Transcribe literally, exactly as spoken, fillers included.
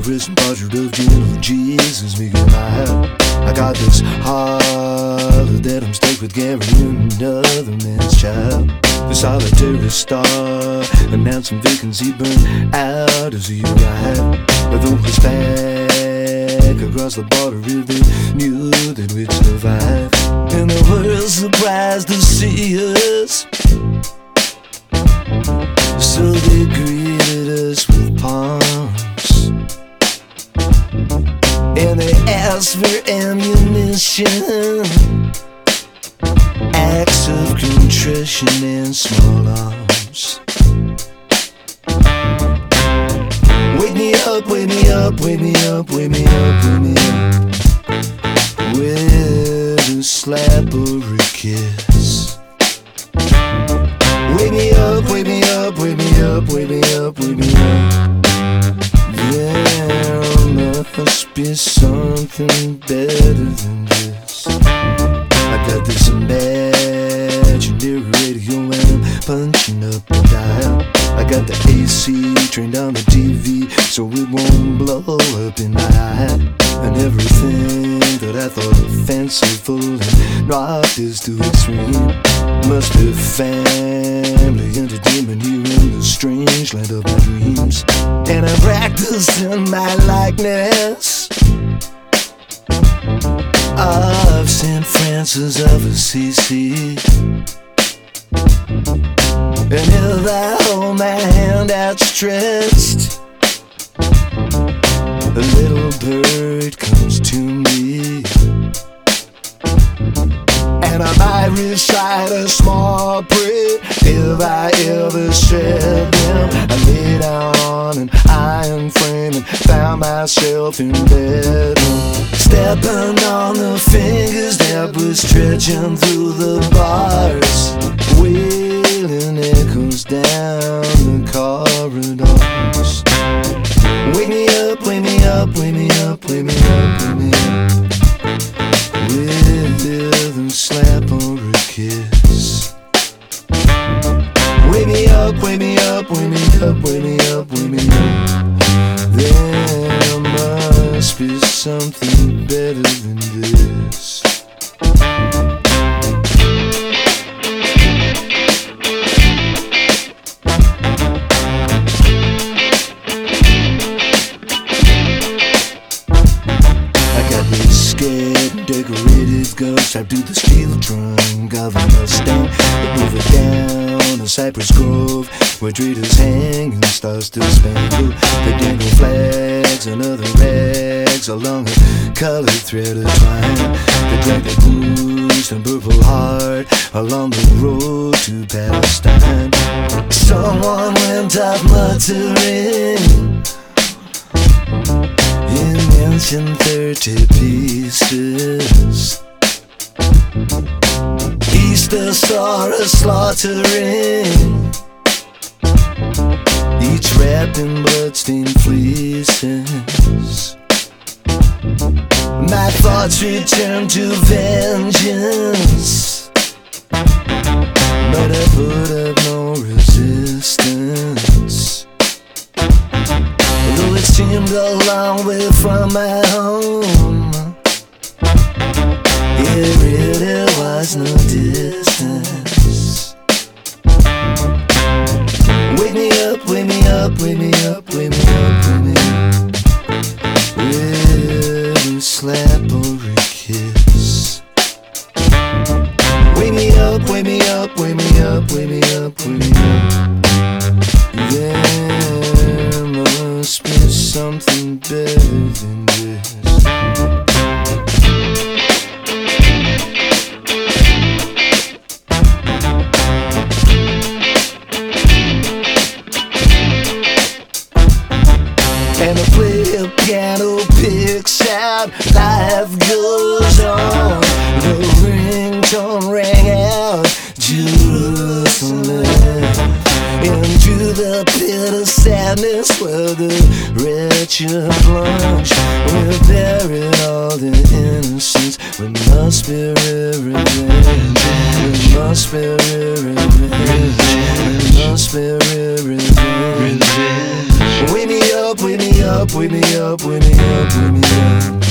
risen portrait of gentle Jesus making my heart. I got this heart that I'm stuck with carrying another man's child. The solitary star announcing vacancy burned out as you ride. But though it's back across the border, if they knew that we'd survive. And the world surprised to see us, so they greeted us with palms, and they asked for ammunition, acts of contrition and small arms. Wake me up, wake me up, wake me up, wake me up, wake me up, with a slap or a kiss. Wake me up, wake me up, wake me up, wake me up, wake me up. There must be something better than this. I got this imaginary radio and I'm punching up the dial. I got the A C turned on the T V so it won't blow up in my eye. And everything that I thought fanciful and rocked is too extreme. Must be family entertainment here in the strange land of my dreams. And I'm practicing my likeness of Saint Francis of Assisi. And if I hold my hand outstretched, a little bird comes to me, and I might recite a small prayer if I ever said them. I lay down on an iron frame and found myself in bed, stepping on the fingers that were stretching through the bars, wailing echoes down the corridors. Wake me up, wake me up, wake me up, wake me up, wake me up, with a slap or a kiss. Wake me up, wake me up, wake me up, wake me up, wake me up. There must be something better than this. Decorated ghost strapped to the steel trunk of a Mustang. They move it down a cypress grove where traders hang and stars still spangle. They dangle flags and other rags along a colored thread of twine. They drag their bruised and purple heart along the road to Palestine. Someone went off muttering in mention thirty pieces. Easter saw us slaughtering, each wrapped in bloodstained fleeces. My thoughts return to vengeance, but I put up no resistance. Though it seemed a long way from my home, it really was no distance. Wake me up, wake me up, wake me up, wake me up, wake me up, with a slap or a kiss. Wake me up, wake me up, wake me up, wake me up, wake me up. There must be something better than this. And the player piano picks out, life goes on. The ringtone rang out, Jerusalem. Into the pit of sadness where the wretched plunge. We buried all the innocence. We must be revenge. We must be revenge. We must be revenge. Wake me up, wake me up, up, wake me up, wake me up, wake me up.